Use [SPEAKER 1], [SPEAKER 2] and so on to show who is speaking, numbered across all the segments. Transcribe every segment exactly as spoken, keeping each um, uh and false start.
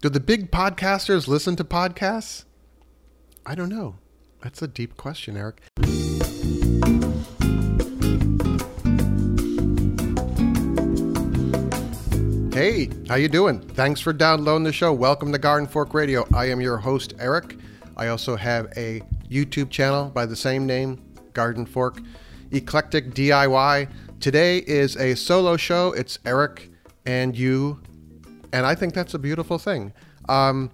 [SPEAKER 1] Do the big podcasters listen to podcasts? I don't know. That's a deep question, Eric. Hey, how you doing? Thanks for downloading the show. Welcome to Garden Fork Radio. I am your host, Eric. I also have a YouTube channel by the same name, Garden Fork Eclectic D I Y. Today is a solo show. It's Eric and you, and I think that's a beautiful thing. Um,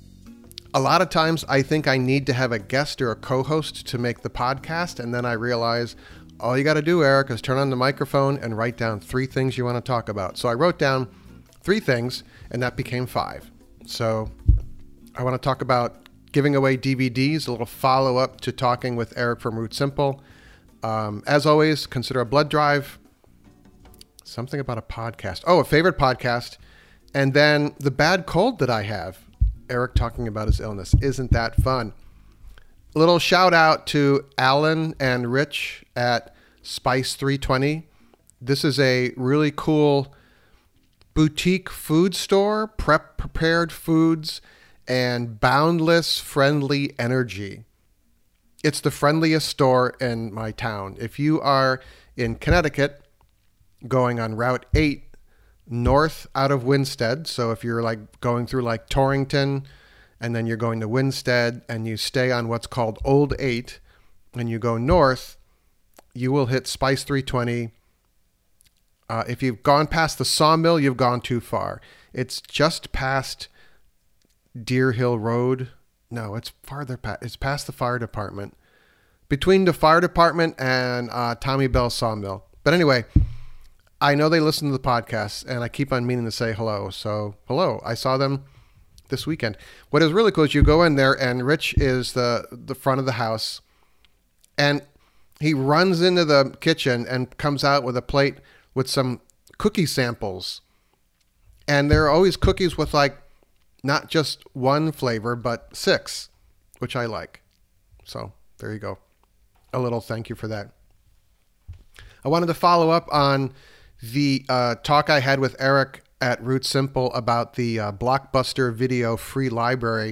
[SPEAKER 1] a lot of times I think I need to have a guest or a co-host to make the podcast, and then I realize all you got to do, Eric, is turn on the microphone and write down three things you want to talk about. So I wrote down three things, and that became five. So I want to talk about giving away D V Ds, a little follow-up to talking with Eric from Root Simple. Um, as always, consider a blood drive, something about a podcast. Oh, a favorite podcast. And then the bad cold that I have, Eric talking about his illness. Isn't that fun? A little shout out to Alan and Rich at Spice three twenty. This is a really cool boutique food store, prep prepared foods, and boundless friendly energy. It's the friendliest store in my town. If you are in Connecticut, going on Route eight north out of Winstead, so if you're like going through like Torrington and then you're going to Winstead and you stay on what's called Old eight and you go north, you will hit Spice three twenty. Uh, if you've gone past the sawmill, you've gone too far. It's just past Deer Hill Road. No, it's farther past. It's past the fire department. Between the fire department and uh, Tommy Bell Sawmill. But anyway, I know they listen to the podcast, and I keep on meaning to say hello. So, hello. I saw them this weekend. What is really cool is you go in there, and Rich is the, the front of the house, and he runs into the kitchen and comes out with a plate with some cookie samples. And there are always cookies with, like, not just one flavor, but six, which I like. So, there you go. A little thank you for that. I wanted to follow up on the uh, talk I had with Eric at Root Simple about the uh, Blockbuster Video free library.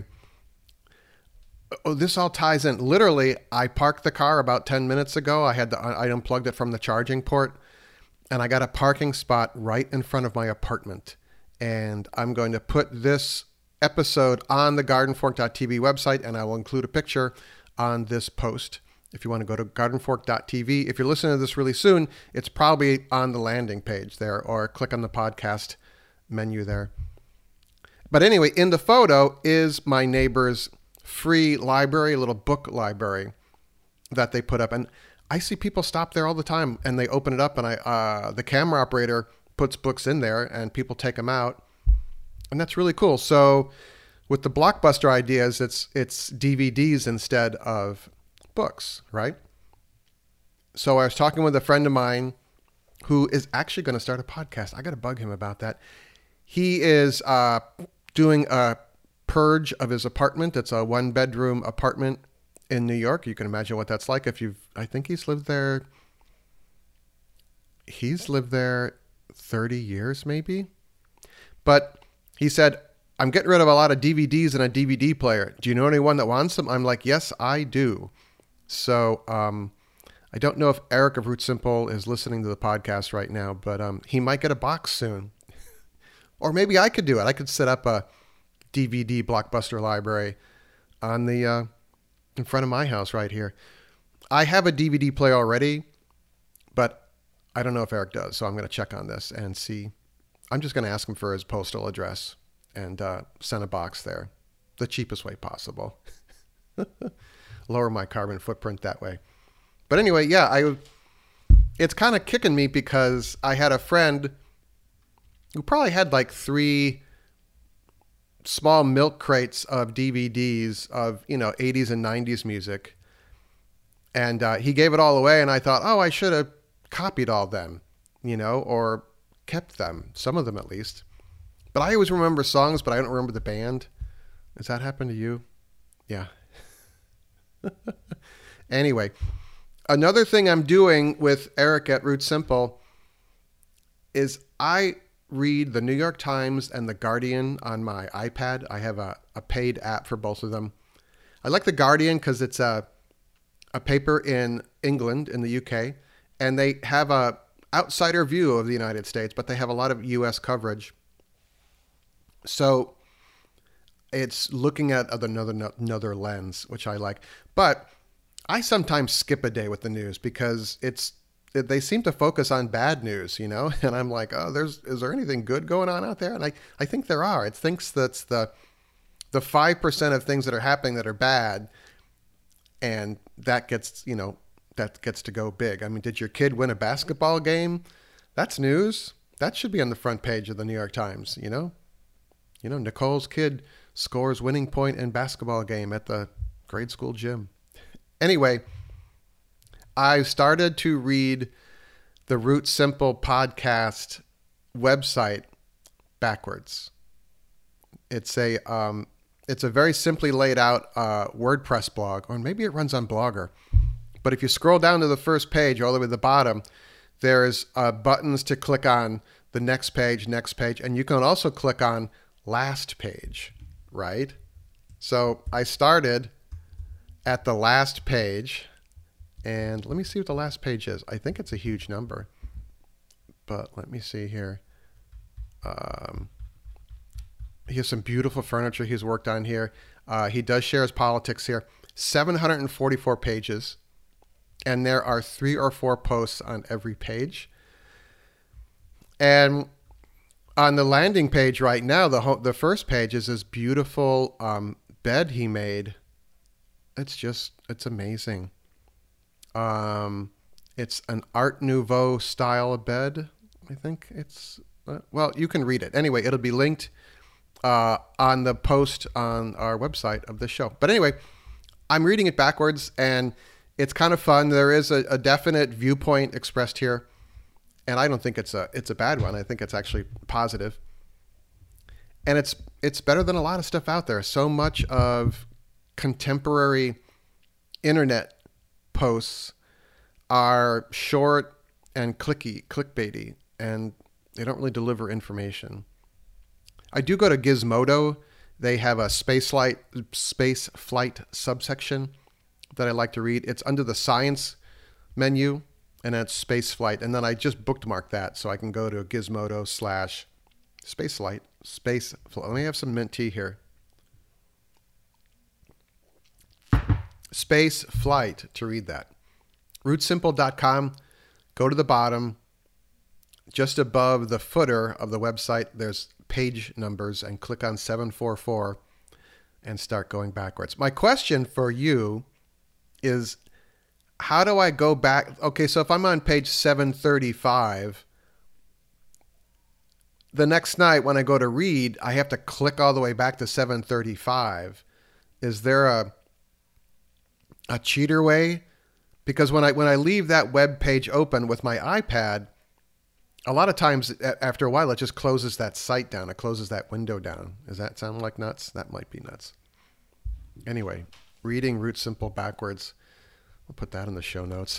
[SPEAKER 1] Oh, this all ties in. Literally, I parked the car about ten minutes ago. I had the, I unplugged it from the charging port, and I got a parking spot right in front of my apartment. And I'm going to put this episode on the garden fork dot t v website, and I will include a picture on this post. If you want to go to garden fork dot t v, if you're listening to this really soon, it's probably on the landing page there, or click on the podcast menu there. But anyway, in the photo is my neighbor's free library, a little book library that they put up. And I see people stop there all the time, and they open it up, and I uh, the camera operator puts books in there, and people take them out. And that's really cool. So with the Blockbuster ideas, it's it's D V Ds instead of books, right? So I was talking with a friend of mine who is actually going to start a podcast. I got to bug him about that. He is uh, doing a purge of his apartment. It's a one bedroom apartment in New York. You can imagine what that's like if you've, I think he's lived there. He's lived there thirty years maybe. But he said, I'm getting rid of a lot of D V Ds and a D V D player. Do you know anyone that wants them? I'm like, yes, I do. So um, I don't know if Eric of Root Simple is listening to the podcast right now, but um, he might get a box soon. Or maybe I could do it. I could set up a D V D Blockbuster library on the uh, in front of my house right here. I have a D V D player already, but I don't know if Eric does. So I'm going to check on this and see. I'm just going to ask him for his postal address and uh, send a box there the cheapest way possible. Lower my carbon footprint that way. But anyway, yeah, I it's kind of kicking me because I had a friend who probably had like three small milk crates of D V Ds of, you know, eighties and nineties music. And uh, he gave it all away, and I thought, oh, I should have copied all them, you know, or kept them, some of them at least. But I always remember songs, but I don't remember the band. Does that happen to you? Yeah. Anyway, another thing I'm doing with Eric at Root Simple is I read the New York Times and the Guardian on my iPad. I have a, a paid app for both of them. I like the Guardian because it's a a paper in England, in the U K, and they have a outsider view of the United States, but they have a lot of U S coverage. So it's looking at another another lens, which I like. But I sometimes skip a day with the news because it's they seem to focus on bad news, you know? And I'm like, oh, there's is there anything good going on out there? And I, I think there are. It thinks that's the the five percent of things that are happening that are bad, and that gets, you know, that gets to go big. I mean, did your kid win a basketball game? That's news. That should be on the front page of the New York Times, you know? You know, Nicole's kid scores winning point in basketball game at the grade school gym. Anyway, I started to read the Root Simple podcast website backwards. It's a um, it's a very simply laid out uh, WordPress blog, or maybe it runs on Blogger. But if you scroll down to the first page, all the way to the bottom, there's uh, buttons to click on the next page, next page, and you can also click on last page, right? So I started at the last page, and let me see what the last page is. I think it's a huge number, but let me see here. Um, he has some beautiful furniture he's worked on here. Uh, he does share his politics here. seven hundred forty-four pages, and there are three or four posts on every page. And on the landing page right now, the ho- the first page is this beautiful um, bed he made. It's just, it's amazing. Um, it's an Art Nouveau style bed. I think it's, uh, well, you can read it. Anyway, it'll be linked uh, on the post on our website of the show. But anyway, I'm reading it backwards, and it's kind of fun. There is a, a definite viewpoint expressed here, and I don't think it's a it's a bad one. I think it's actually positive. And it's it's better than a lot of stuff out there. So much of contemporary internet posts are short and clicky, clickbaity, and they don't really deliver information. I do go to Gizmodo. They have a space flight, space flight subsection that I like to read. It's under the science menu, and it's space flight. And then I just bookmark that so I can go to Gizmodo slash space flight, space flight. Let me have some mint tea here. Space flight to read that. root simple dot com. Go to the bottom. Just above the footer of the website, there's page numbers, and click on seven forty-four and start going backwards. My question for you is, how do I go back? Okay, so if I'm on page seven thirty-five, the next night when I go to read, I have to click all the way back to seven thirty-five. Is there a a cheater way? Because when I when I leave that web page open with my iPad, a lot of times after a while it just closes that site down. It closes that window down. Does that sound like nuts? That might be nuts. Anyway, reading Root Simple backwards. We'll put that in the show notes.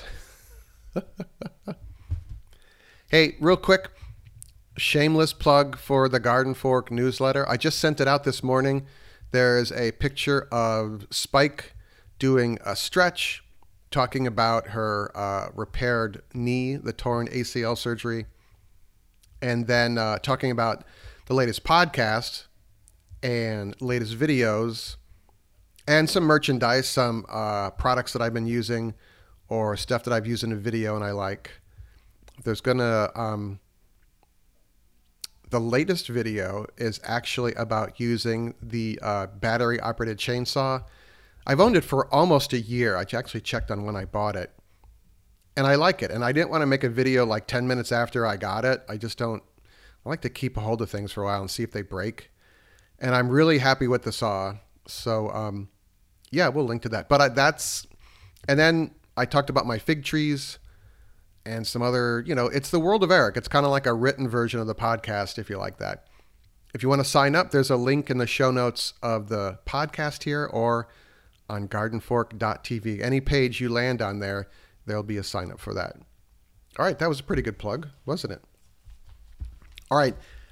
[SPEAKER 1] Hey, real quick, shameless plug for the Garden Fork newsletter. I just sent it out this morning. There's a picture of Spike doing a stretch, talking about her uh, repaired knee, the torn A C L surgery, and then uh, talking about the latest podcast and latest videos and some merchandise, some uh, products that I've been using or stuff that I've used in a video and I like. There's gonna, um, the latest video is actually about using the uh, battery operated chainsaw. I've owned it for almost a year. I actually checked on when I bought it. And I like it. And I didn't want to make a video like ten minutes after I got it. I just don't, I like to keep a hold of things for a while and see if they break. And I'm really happy with the saw. So, um, yeah, we'll link to that. But I, that's, and then I talked about my fig trees and some other, you know, it's the world of Eric. It's kind of like a written version of the podcast, if you like that. If you want to sign up, there's a link in the show notes of the podcast here or on garden fork dot t v. Any page you land on there, there'll be a sign up for that. All right, that was a pretty good plug, wasn't it? All right,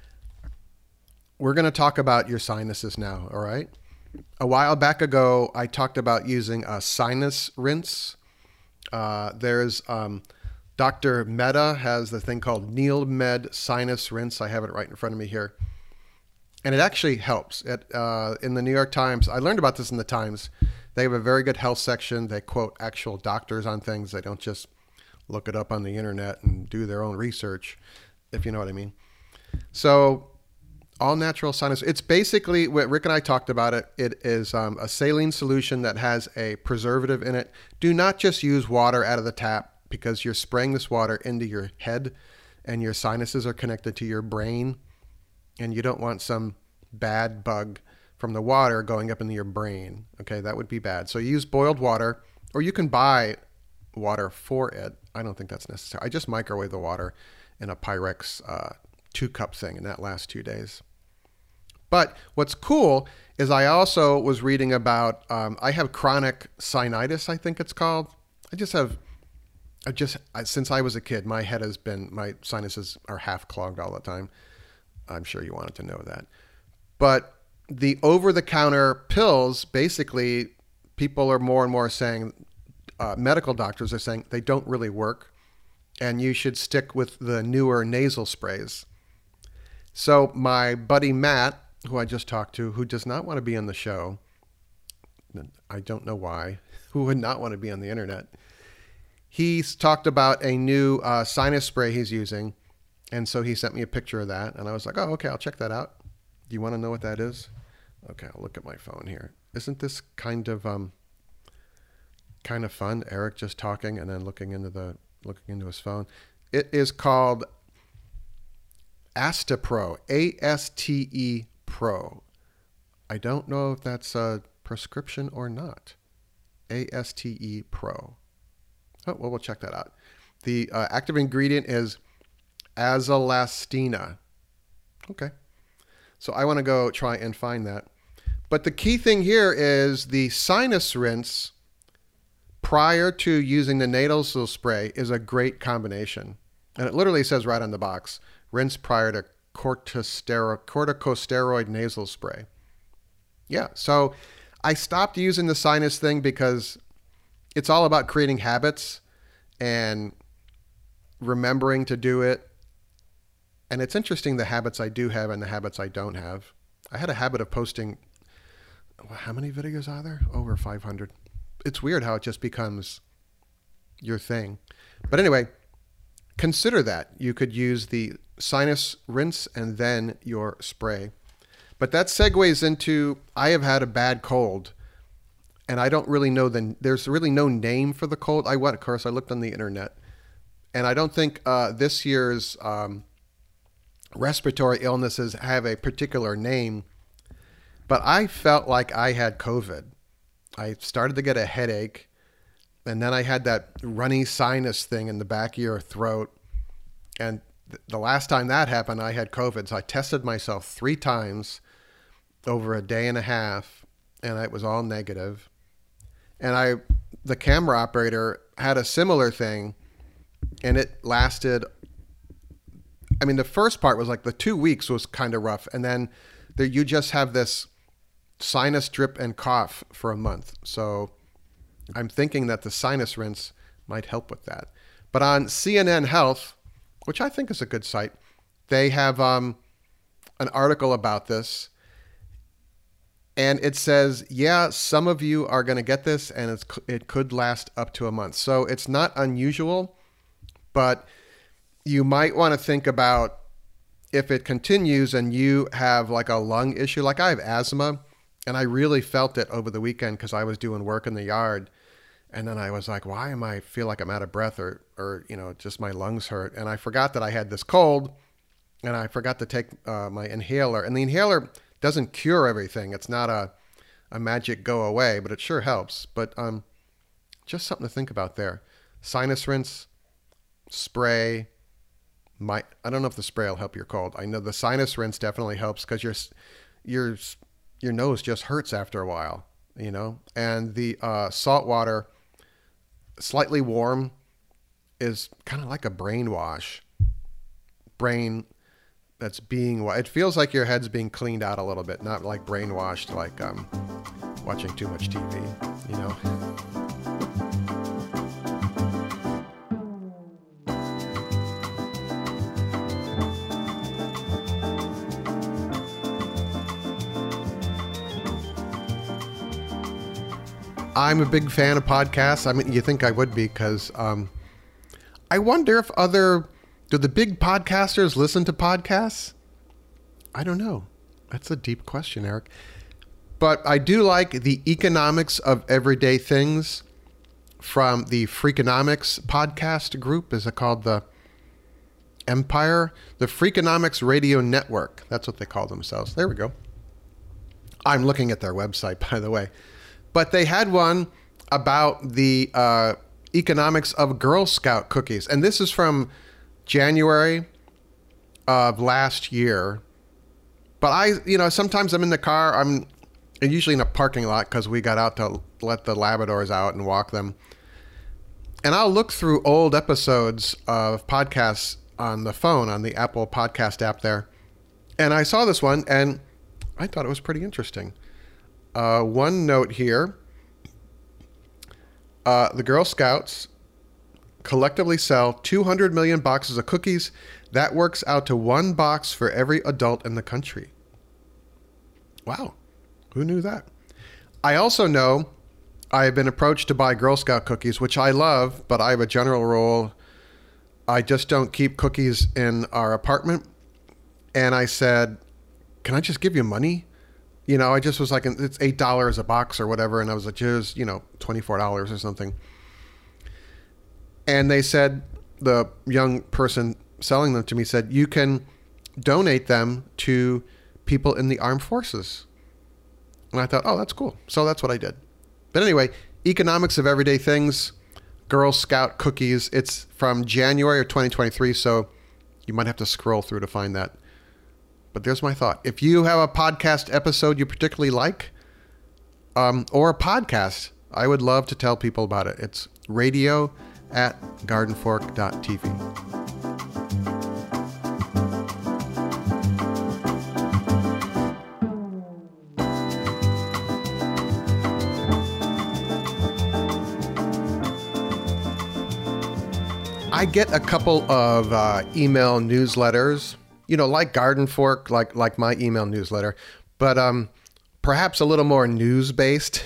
[SPEAKER 1] we're going to talk about your sinuses now, all right? A while back ago, I talked about using a sinus rinse. Uh, there's um, Doctor Mehta has the thing called NeilMed Sinus Rinse. I have it right in front of me here. And it actually helps. It, uh, in the New York Times, I learned about this in the Times. They have a very good health section. They quote actual doctors on things. They don't just look it up on the internet and do their own research, if you know what I mean. So all natural sinus. It's basically, what Rick and I talked about it, it is um, a saline solution that has a preservative in it. Do not just use water out of the tap, because you're spraying this water into your head and your sinuses are connected to your brain. And you don't want some bad bug from the water going up into your brain. Okay, that would be bad. So you use boiled water, or you can buy water for it. I don't think that's necessary. I just microwave the water in a Pyrex uh, two cup thing, and that lasts two days. But what's cool is I also was reading about, um, I have chronic sinusitis, I think it's called. I just have, I just, I, since I was a kid, my head has been, my sinuses are half clogged all the time. I'm sure you wanted to know that. But the over-the-counter pills, basically, people are more and more saying, uh, medical doctors are saying they don't really work, and you should stick with the newer nasal sprays. So my buddy Matt, who I just talked to, who does not want to be on the show, I don't know why, who would not want to be on the internet, he's talked about a new uh, sinus spray he's using. And so he sent me a picture of that, and I was like, oh, okay, I'll check that out. Do you want to know what that is? Okay, I'll look at my phone here. Isn't this kind of um, kind of fun? Eric just talking and then looking into the looking into his phone. It is called Astepro, A S T E Pro. I don't know if that's a prescription or not. A S T E Pro. Oh, well, we'll check that out. The uh, active ingredient is azalastina. Okay. So I want to go try and find that. But the key thing here is the sinus rinse prior to using the nasal spray is a great combination. And it literally says right on the box, rinse prior to corticosteroid, corticosteroid nasal spray. Yeah. So I stopped using the sinus thing because it's all about creating habits and remembering to do it. And it's interesting the habits I do have and the habits I don't have. I had a habit of posting, how many videos are there? Over five hundred. It's weird how it just becomes your thing. But anyway, consider that. You could use the sinus rinse and then your spray. But that segues into, I have had a bad cold. And I don't really know, the, there's really no name for the cold. I went, of course, I looked on the internet. And I don't think uh, this year's um, respiratory illnesses have a particular name, but I felt like I had COVID. I started to get a headache, and then I had that runny sinus thing in the back of your throat. And th- the last time that happened, I had COVID. So I tested myself three times over a day and a half, and it was all negative. And I, the camera operator had a similar thing, and it lasted, I mean, the first part was like the two weeks was kind of rough. And then there, you just have this sinus drip and cough for a month. So I'm thinking that the sinus rinse might help with that. But on C N N Health, which I think is a good site, they have um, an article about this. And it says, yeah, some of you are going to get this, and it's, it could last up to a month. So it's not unusual, but you might want to think about if it continues and you have like a lung issue. Like I have asthma, and I really felt it over the weekend because I was doing work in the yard. And then I was like, why am I feel like I'm out of breath, or, or, you know, just my lungs hurt. And I forgot that I had this cold, and I forgot to take uh, my inhaler. And the inhaler doesn't cure everything. It's not a, a magic go away, but it sure helps. But um, just something to think about there. Sinus rinse, spray. My, I don't know if the spray will help your cold. I know the sinus rinse definitely helps because your, your, your nose just hurts after a while, you know. And the uh, salt water, slightly warm, is kind of like a brainwash. Brain that's being, wa- it feels like your head's being cleaned out a little bit, not like brainwashed, like um, watching too much T V, you know? I'm a big fan of podcasts. I mean, you think I would be, because um, I wonder if other, do the big podcasters listen to podcasts? I don't know. That's a deep question, Eric. But I do like the Economics of Everyday Things from the Freakonomics podcast group. Is it called the Empire? The Freakonomics Radio Network. That's what they call themselves. There we go. I'm looking at their website, by the way. But they had one about the uh, economics of Girl Scout cookies. And this is from January of last year. But I, you know, sometimes I'm in the car. I'm usually in a parking lot because we got out to let the Labradors out and walk them. And I'll look through old episodes of podcasts on the phone, on the Apple Podcast app there. And I saw this one, and I thought it was pretty interesting. Uh, one note here, uh, the Girl Scouts collectively sell two hundred million boxes of cookies. That works out to one box for every adult in the country. Wow, who knew that? I also know I have been approached to buy Girl Scout cookies, which I love, but I have a general rule. I just don't keep cookies in our apartment. And I said, can I just give you money? You know, I just was like, it's eight dollars a box or whatever. And I was like, here's, you know, twenty-four dollars or something. And they said, the young person selling them to me said, you can donate them to people in the armed forces. And I thought, oh, that's cool. So that's what I did. But anyway, Economics of Everyday Things, Girl Scout cookies. It's from January of twenty twenty-three. So you might have to scroll through to find that. But there's my thought. If you have a podcast episode you particularly like, um, or a podcast, I would love to tell people about it. It's radio at garden fork dot t v. I get a couple of uh, email newsletters, you know, like Garden Fork, like like my email newsletter, but um, perhaps a little more news-based.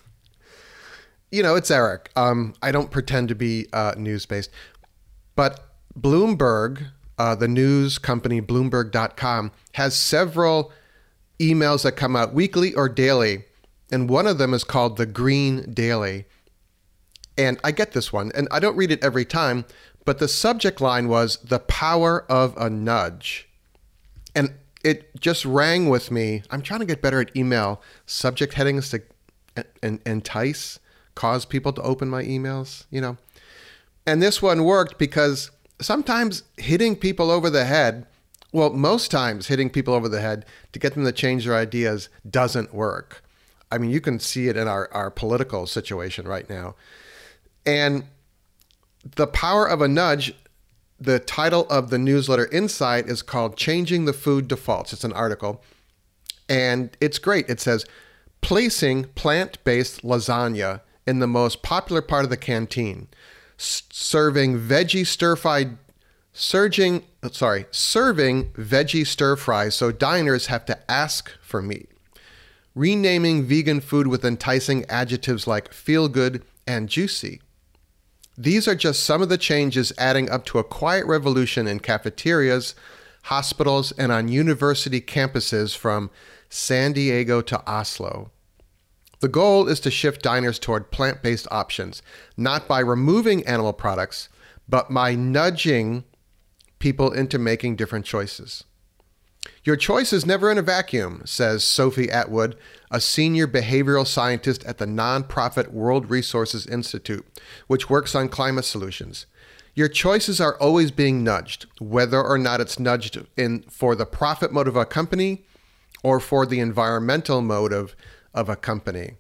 [SPEAKER 1] You know, it's Eric. Um, I don't pretend to be uh, news-based. But Bloomberg, uh, the news company Bloomberg dot com, has several emails that come out weekly or daily, and one of them is called the Green Daily. And I get this one, and I don't read it every time, but the subject line was The Power of a Nudge. And it just rang with me. I'm trying to get better at email subject headings to en- entice, cause people to open my emails, you know. And this one worked because sometimes hitting people over the head, well, most times hitting people over the head to get them to change their ideas doesn't work. I mean, you can see it in our, our political situation right now. And The Power of a Nudge, the title of the newsletter inside is called Changing the Food Defaults. It's an article. And it's great. It says, placing plant-based lasagna in the most popular part of the canteen, S- serving veggie stir-fried, surging, sorry, serving veggie stir-fries so diners have to ask for meat, renaming vegan food with enticing adjectives like feel-good and juicy. These are just some of the changes adding up to a quiet revolution in cafeterias, hospitals, and on university campuses from San Diego to Oslo. The goal is to shift diners toward plant-based options, not by removing animal products, but by nudging people into making different choices. Your choice is never in a vacuum, says Sophie Atwood, a senior behavioral scientist at the nonprofit World Resources Institute, which works on climate solutions. Your choices are always being nudged, whether or not it's nudged in for the profit motive of a company or for the environmental motive of a company.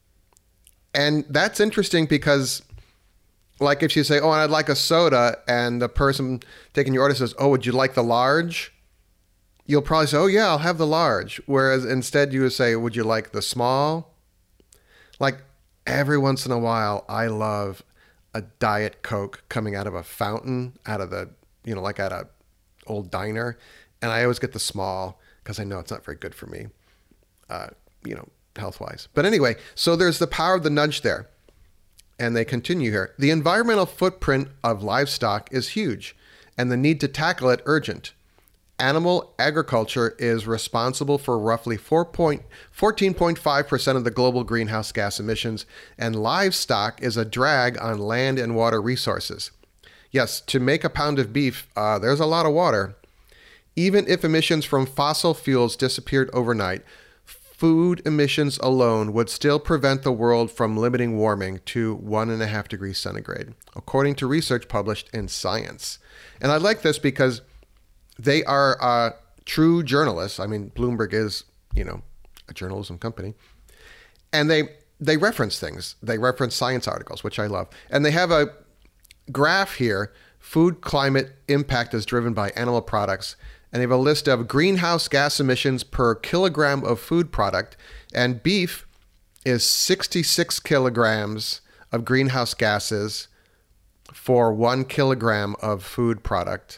[SPEAKER 1] And that's interesting because, like if you say, oh, I'd like a soda, and the person taking your order says, oh, would you like the large? you'll probably say, oh yeah, I'll have the large. Whereas instead you would say, would you like the small? Like every once in a while, I love a Diet Coke coming out of a fountain, out of the, you know, like at a old diner. And I always get the small because I know it's not very good for me, uh, you know, health-wise. But anyway, so there's the power of the nudge there. And they continue here. The environmental footprint of livestock is huge, and the need to tackle it urgent. Animal agriculture is responsible for roughly fourteen point five percent of the global greenhouse gas emissions, and livestock is a drag on land and water resources. Yes, to make a pound of beef, uh, there's a lot of water. Even if emissions from fossil fuels disappeared overnight, food emissions alone would still prevent the world from limiting warming to one and a half degrees centigrade, according to research published in Science. And I like this because they are uh, true journalists. I mean, Bloomberg is, you know, a journalism company. And they they reference things. They reference science articles, which I love. And they have a graph here. Food climate impact is driven by animal products. And they have a list of greenhouse gas emissions per kilogram of food product. And beef is sixty-six kilograms of greenhouse gases for one kilogram of food product.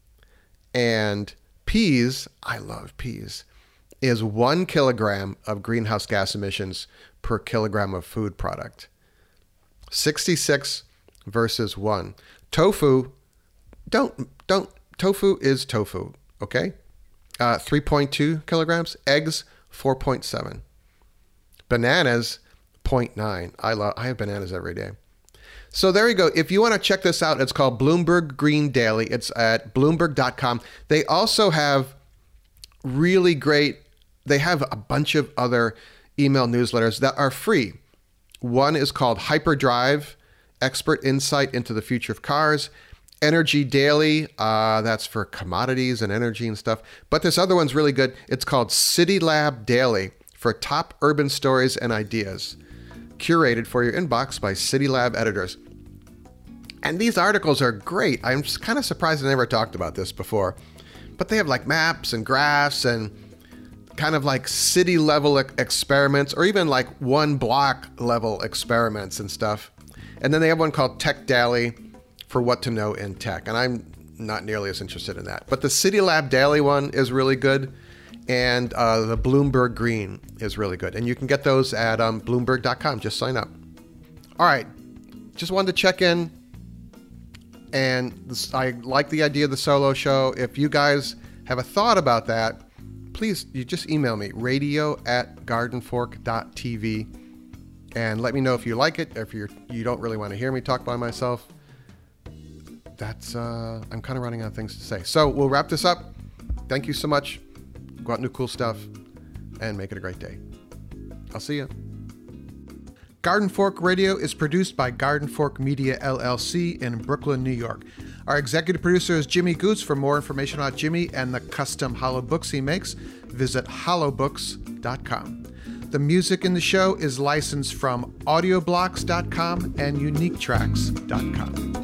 [SPEAKER 1] And peas, I love peas, is one kilogram of greenhouse gas emissions per kilogram of food product. sixty-six versus one. Tofu, don't, don't, tofu is tofu, okay? Uh, three point two kilograms. Eggs, four point seven. Bananas, zero point nine. I love, I have bananas every day. So there you go. If you want to check this out, it's called Bloomberg Green Daily. It's at bloomberg dot com. They also have really great, they have a bunch of other email newsletters that are free. One is called Hyperdrive, Expert Insight into the Future of Cars. Energy Daily, uh, that's for commodities and energy and stuff. But this other one's really good. It's called City Lab Daily for top urban stories and ideas, curated for your inbox by City Lab editors. And these articles are great. I'm just kind of surprised I never talked about this before. But they have like maps and graphs and kind of like city level experiments, or even like one block level experiments and stuff. And then they have one called Tech Daily for what to know in tech. And I'm not nearly as interested in that. But the City Lab Daily one is really good. And uh, the Bloomberg Green is really good. And you can get those at um, bloomberg dot com. Just sign up. All right. Just wanted to check in. And this, I like the idea of the solo show. If you guys have a thought about that, please, you just email me, radio at garden fork dot t v. And let me know if you like it. If you're, you don't really want to hear me talk by myself. That's, uh, I'm kind of running out of things to say. So we'll wrap this up. Thank you so much. Go out and do cool stuff and make it a great day. I'll see you. Garden Fork Radio is produced by Garden Fork Media, L L C in Brooklyn, New York. Our executive producer is Jimmy Goose. For more information about Jimmy and the custom hollow books he makes, visit hollow books dot com. The music in the show is licensed from audioblocks dot com and unique tracks dot com.